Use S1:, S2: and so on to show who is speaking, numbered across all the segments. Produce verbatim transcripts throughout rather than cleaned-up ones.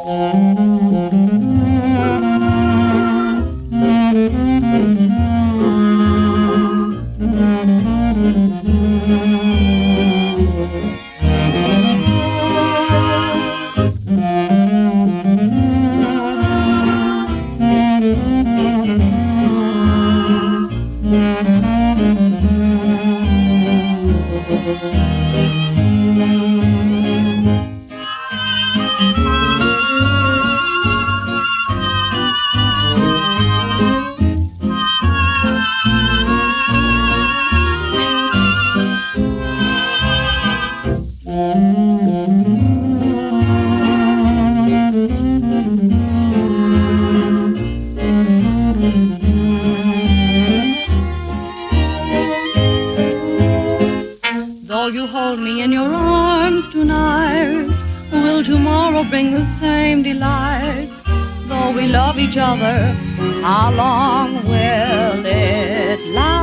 S1: Though you hold me in your arms tonight, will tomorrow bring the same delight? Though we love each other, how long will it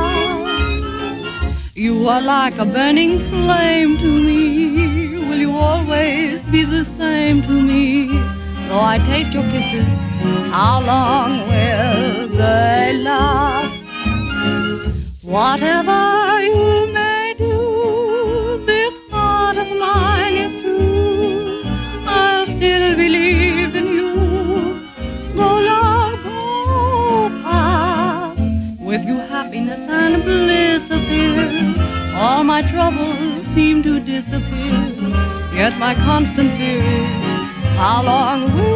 S1: last? You are like a burning flame to me. Will you always be the same to me? Though I taste your kisses, how long will they last? Whatever you may do, this heart of mine is true. I'll still believe in you, though long go past. With you happiness and bliss appear, all my troubles seem to disappear. Yet my constant fear is, how long will